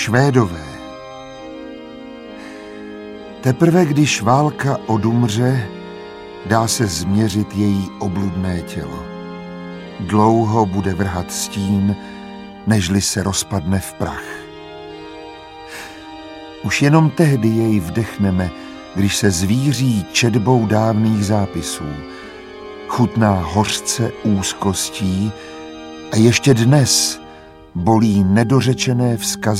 Švédové. Teprve když válka odumře, dá se změřit její obludné tělo. Dlouho bude vrhat stín, nežli se rozpadne v prach. Už jenom tehdy jej vdechneme, když se zvíří četbou dávných zápisů. Chutná hořce úzkostí a ještě dnes bolí nedořečené vzkazy